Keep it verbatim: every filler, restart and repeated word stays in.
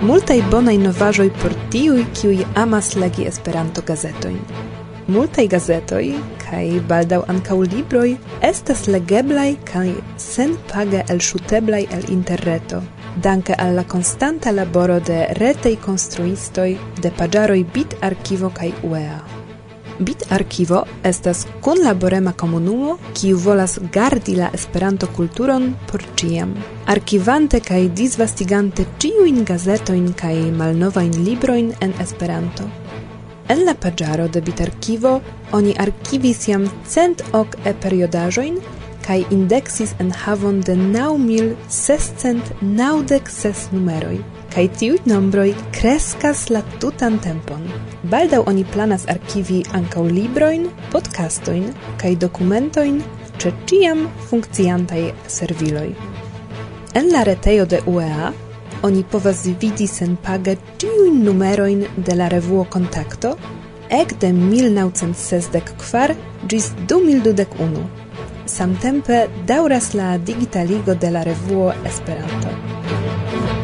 Multaj bonaj novaĵoj por tiuj, kiuj amas legi Esperanto-gazetojn. Multaj gazetoj kaj baldaŭ ankaŭ libroj estas legeblaj kaj senpage elŝuteblaj el interreto, danke al la konstanta laboro de retaj konstruistoj de paĝaroj Bit-Arkivo kaj U E A. Bit-Arkivo estas kunlaborema komunumo, kiu volas gardi la Esperanto-kulturon por ĉiam, arkivante kaj disvastigante ĉiujn gazetojn kaj malnovajn librojn en Esperanto. En la paĝaro de Bit-Arkivo oni arkivis jam cent ok e-periodaĵojn kaj indeksis enhavon de naŭ mil sescent naŭdek ses numeroj, kaj tiuj nombroj kreskas la tutan tempon. Baldaŭ oni planas arkivi ankaŭ librojn, podcastojn kaj dokumentojn ĉe ĉiam funkciantaj serviloj. En la retejo de U E A oni povas vidi senpage ĉiujn numerojn de la revuo Kontakto ekde mil naŭcent sesdek kvar ĝis du mil dudek unu. Samtempe daŭras la digitaligo de la revuo Esperanto.